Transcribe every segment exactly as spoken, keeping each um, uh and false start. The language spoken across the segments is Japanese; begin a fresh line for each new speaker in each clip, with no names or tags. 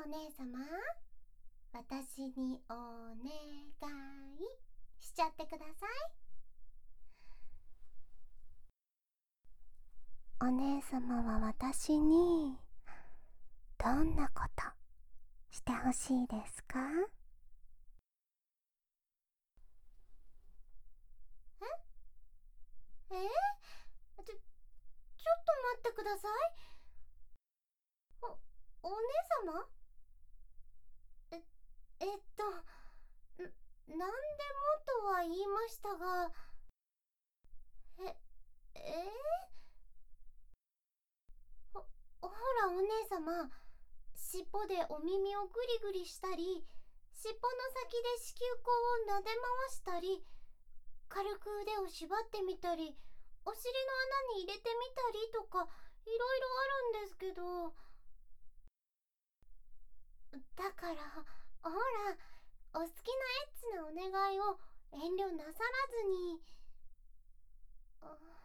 姉様、私にお願いしちゃってください。お姉様は私にどんなことしてほしいですか？ええちょ、ちょっと待ってください。お、お姉様？え、えっと、ん、なんでもとは言いましたが、え、えー、ほ、ほらお姉様、尻尾でお耳をぐりぐりしたり、尻尾の先で子宮口を撫で回したり、軽く腕を縛ってみたり、お尻の穴に入れてみたりとか、いろいろあるんですけど、だから、ほら、お好きなエッチなお願いを遠慮なさらずに。あ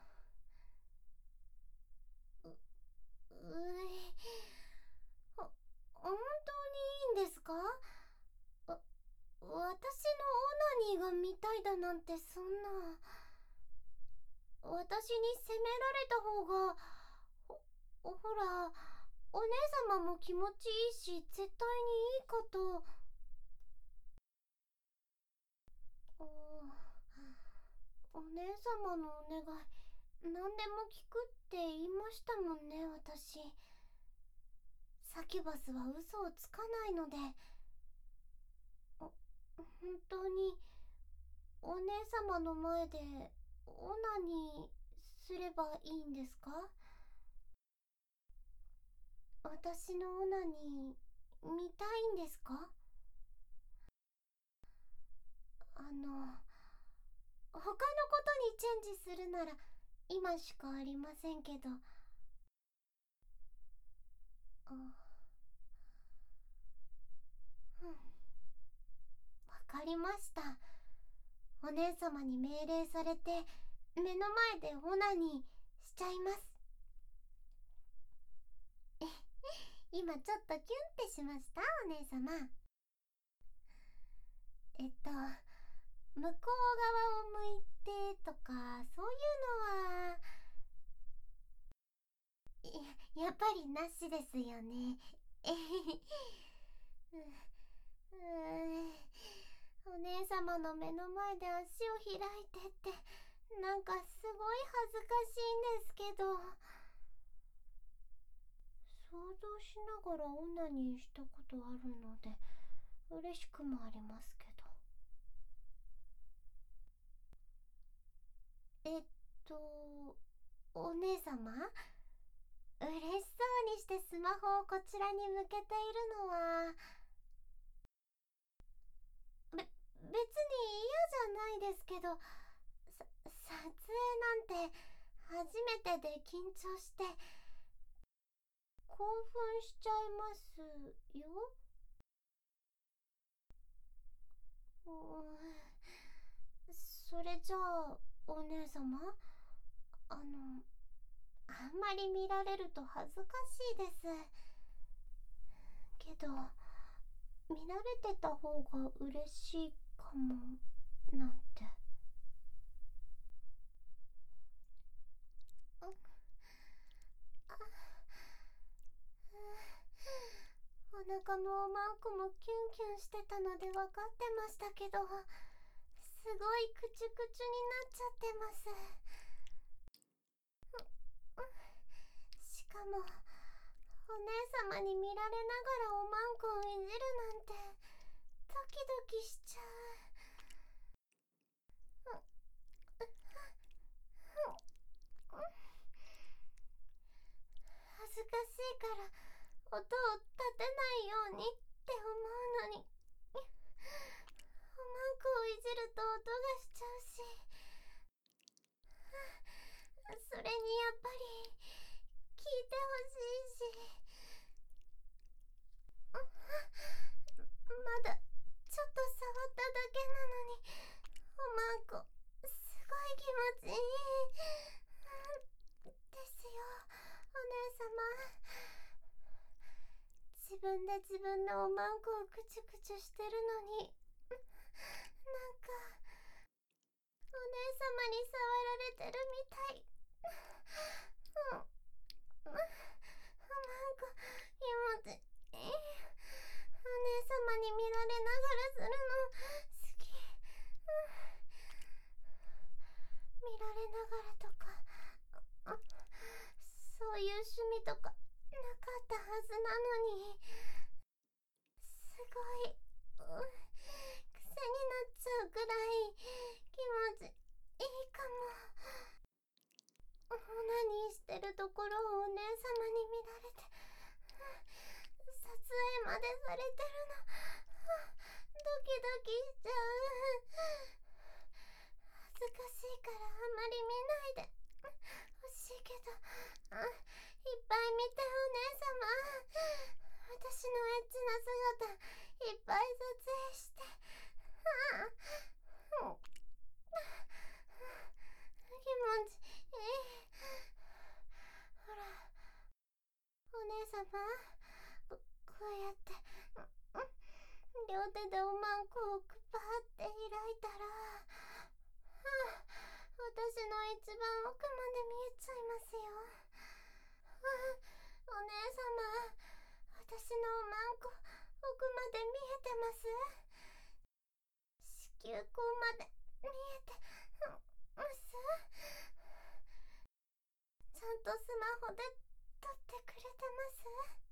う、うえ、ほ、本当にいいんですか？わ、私のオナニーが見たいだなんてそんな。私に責められた方が、ほ、ほら、お姉様も気持ちいいし、絶対にいいかと。お、お姉様のお願い、何でも聞くって言いましたもんね、私。サキュバスは嘘をつかないので。お、本当に、お姉様の前で、オナニーすればいいんですか？私のオナニー、見たいんですか？あの、他のことにチェンジするなら、今しかありませんけど。あ、うん。わかりました。お姉様に命令されて、目の前でオナニーしちゃいます。今ちょっとキュンってしました、お姉様。えっと、向こう側を向いてとか、そういうのは、や、やっぱりなしですよね。えへへ。う、うーお姉様の目の前で足を開いてって、なんかすごい恥ずかしいんですけど。想像しながらオナニーしたことあるので、嬉しくもありますけど。えっと、お姉様、嬉しそうにしてスマホをこちらに向けているのは、べ、別に嫌じゃないですけど、さ、撮影なんて初めてで緊張して興奮しちゃいますよ。うーん、それじゃあ、お姉様、あの、あんまり見られると恥ずかしいですけど、見られてた方が嬉しいかもなんて。あ、お腹もおまんこもキュンキュンしてたので分かってましたけど、すごいクチュクチュになっちゃってます。しかも、お姉様に見られながらおまんこをいじるなんて、ドキドキしちゃう。恥ずかしいから音を立てないようにって思うのに、おまんこをいじると音がしちゃうし、それにやっぱり聞いてほしいし。まだちょっと触っただけなのに、おまんこすごい気持ちいいですよ、お姉様。 分で自分のおまんこをくちゅくちゅしてるのに、なんかお姉様に触られてるみたい。うん、おまんこ気持ちいい。お姉様に見られながらするの好き。見られながらとか、そういう趣味とかなかったはずなのに、すごい、うん、癖になっちゃうくらい気持ちいいかも。オナニーしてるところをお姉様に見られて、撮影までされてるの、ドキドキしちゃう。恥ずかしいからあまり見ないでほしいけど、いっぱい見てお姉様。私のエッチな姿いっぱい撮影して。気持ちいい。ほら、お姉様、こ, こうやって両手でおまんこをくぱって開いたら、私の一番奥まで見えちゃいますよ。お姉様、私のおまんこ奥まで見えてます？子宮口まで見えてます？ちゃんとスマホで撮ってくれてます？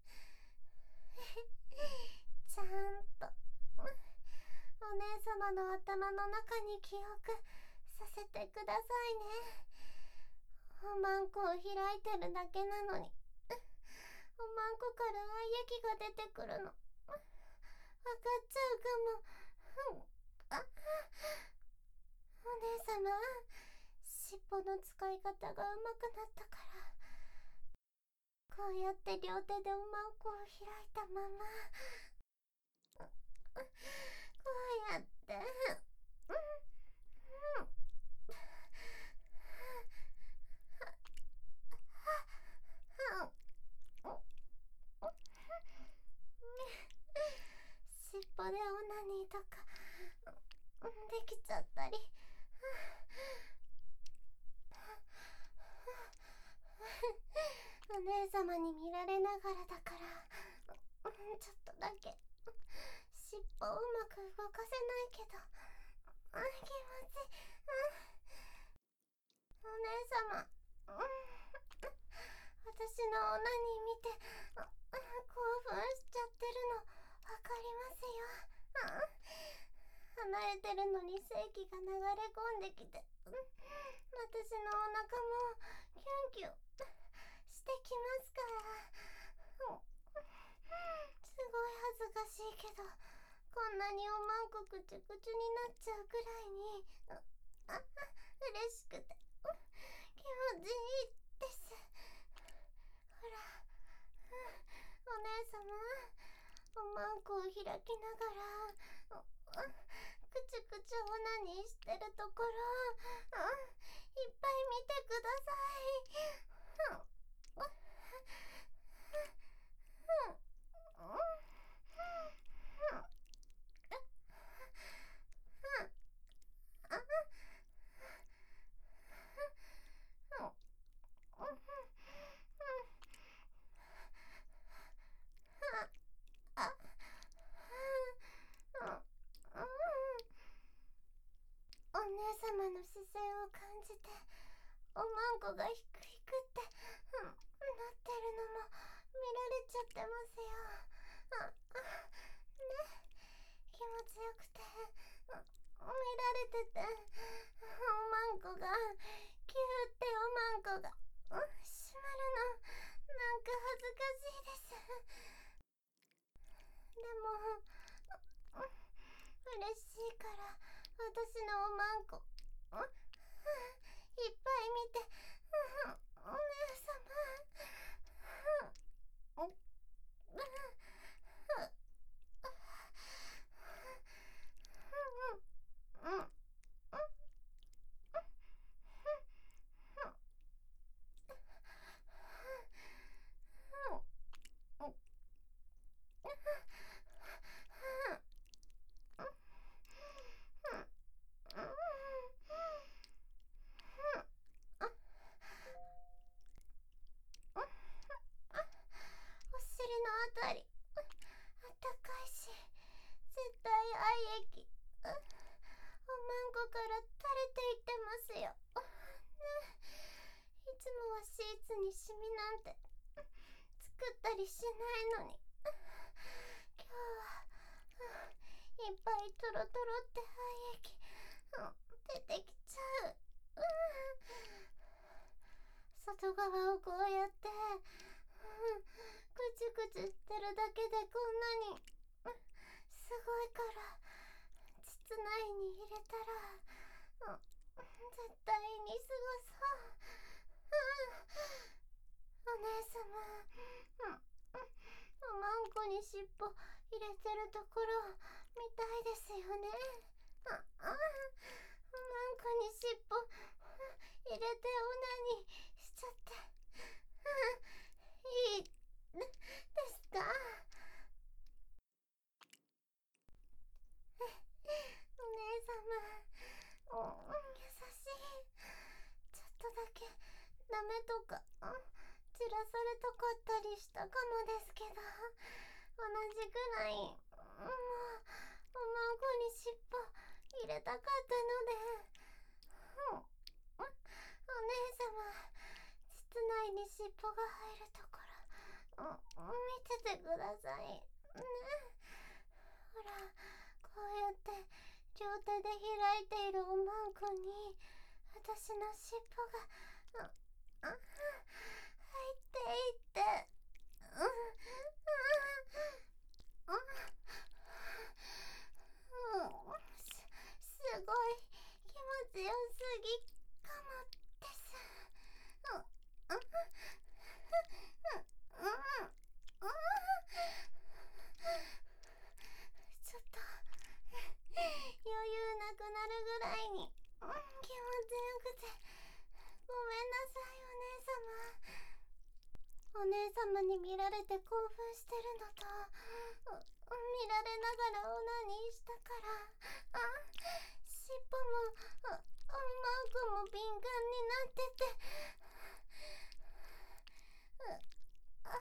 ちゃんとお姉様の頭の中に記憶させてくださいね。おまんこを開いてるだけなのに、おまんこから愛液が出てくるのわかっちゃうかも。あ、お姉様、尻尾の使い方が上手くなったから、こうやって両手でおまんこを開いたまま、こうやって、うんうん、尻尾でオナニーとかできちゃったり、お姉様に見られながらだから、ちょっとだけ尻尾をうまく動かせないけど、気持ちいい。お姉様、私のオナニー見て興奮しちゃってるのわかりますよ。離れてるのに精気が流れ込んできて、私のお腹もキュンキュンしてきますから。すごい恥ずかしいけど、こんなにおまんこくちゅくちゅになっちゃうくらいにあ嬉しくて気持ちいいです。ほら、お姉様、おまんこを開きながらくちゅくちゅオナニーしてるところ、いっぱい見てください。 にシミなんて作ったりしないのに、今日はいっぱいトロトロって廃液出てきちゃう。外側をこうやってぐちゅぐちゅしてるだけでこんなにすごいから、膣内に入れたら絶対にすごそう。お姉様、おまんこに尻尾入れてるところ見たいですよね。ああ、おまんこに尻尾入れてオナニーしちゃっていいですか？お姉様、お優しい。ちょっとだけダメとか散らされたかったりしたかもですけど、同じくらいもうおまんこに尻尾入れたかったので、お姉様、膣内に尻尾が入るところ見ててくださいね。ほら、こうやって両手で開いているおまんこに私の尻尾がああ入っていって、うんうんうん、すすごい気持ちよすぎかもです。うんうんうんうんちょっと余裕なくなるぐらいに、うん、気持ちよくてごめんなさい。お姉様、お姉様に見られて興奮してるのと、見られながらオナニーしたから、あ、尻尾もあ、マークも敏感になってて、あ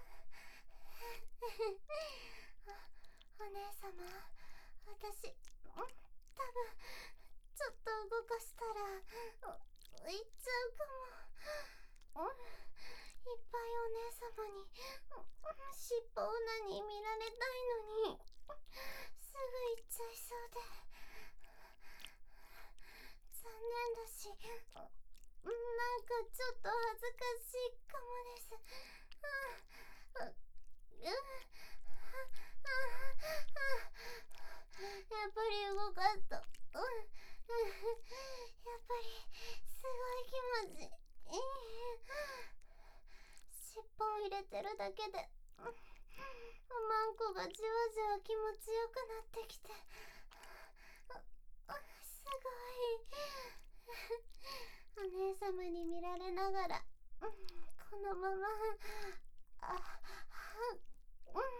お姉様、私多分ちょっと動かしたら浮いちゃうかも。いっぱいお姉様に尻尾オナニー見られたいのにすぐ行っちゃいそうで残念だし、なんかちょっと恥ずかしいかもです。ああううやっぱり動かすと、うん、やっぱりすごい気持ちいい。尻尾を入れてるだけで、おまんこがじわじわ気持ちよくなってきて、すごい。お姉様に見られながら、このままあうんうん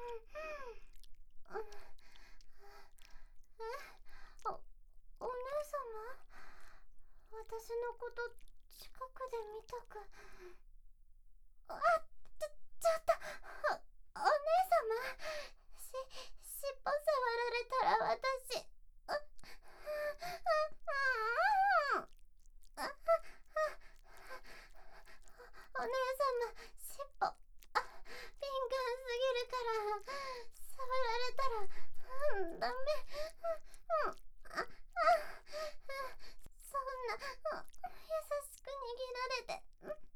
え、お、お姉様、私のこと近くで見たく、あ、ちょ、ちょっと、お、お姉様、し、尻尾触られたら私、う、う、う、あ、あ、お姉様、尻尾、あ、敏感すぎるから触られたら、うん、ダメ、うん、あ、あ、そんな、優しく握られて、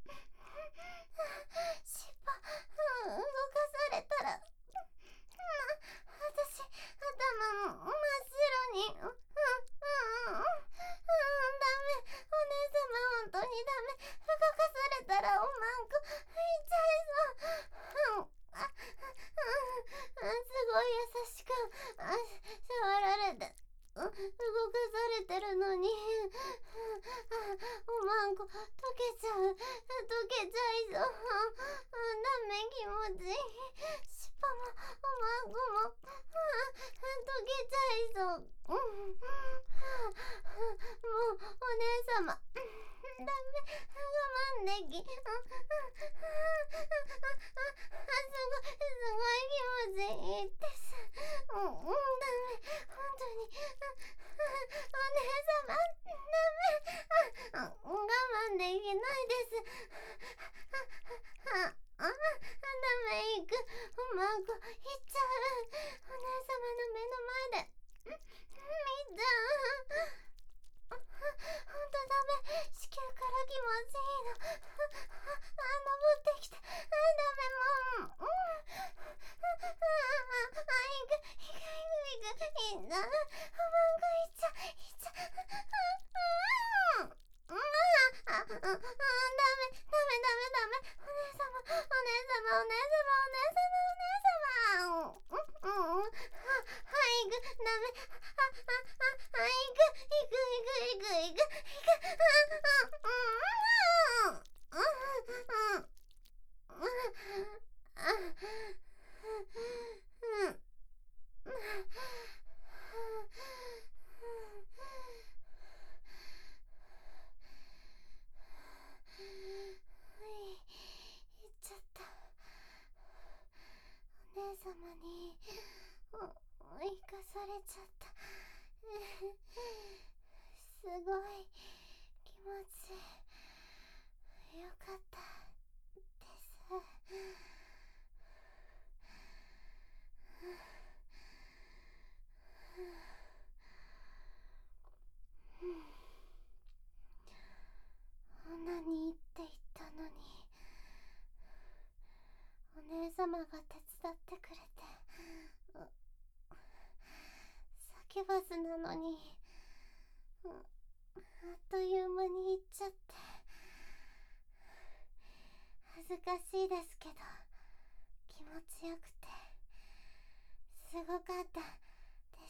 尻尾、動かされたら、私、頭真っ白に、うん、うん、うん、ダメ、お姉様、本当にダメ、動かされたらおまんこ浮いちゃいそう、うん、あ、うん、すごい優しくあ触られて、動かされてるのに、おまんこ溶けちゃう、溶けちゃいそう、ダメ、気持ちいい、尻尾もおまんこも溶けちゃいそう、もうお姉様、ダメ、我慢でき、すごい、すごい気持ちいいです、うん、ダメ、本当に、お姉様、ダメ、我慢できないです。 こ行っちゃう。お姉様の目の前でみっちゃん、ほんとダメ。子宮から気持ちいいの。あ、登ってきた。あ、ダメ、もう。うん。あ、いく、いく、いく、いく、いっちゃう。おまんこいっちゃう、いっちゃう。うん。うん。あ、あ、ダメ、ダメ、ダメ、ダメ。お姉様、お姉様、お姉様、お姉様、お姉様。うん、うん。は、はい、いく、ダメ。あ、あ、あ、いく、いく、いく、いく、いく、いく。うん、うん、うん、うん、うん。行っちゃった。お姉様に生かされちゃった。すごい気持ちよかったです。何って言ったのに、お姉様が手伝ってくれて、サキュバスなのに、あっという間に行っちゃって、恥ずかしいですけど気持ちよくてすごかったです。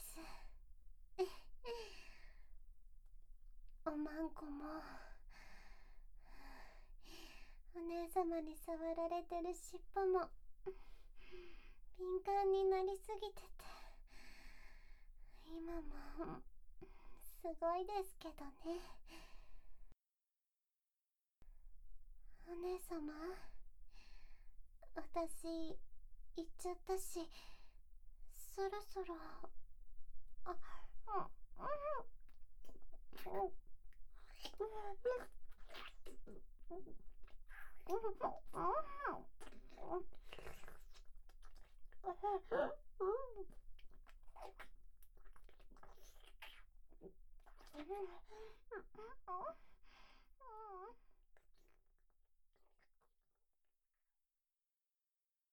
おまんこもお姉様に触られてる尻尾も敏感になりすぎてて、今もすごいですけどね。お姉様、私行っちゃったし、そろそろ、あ、うん、うん、うん、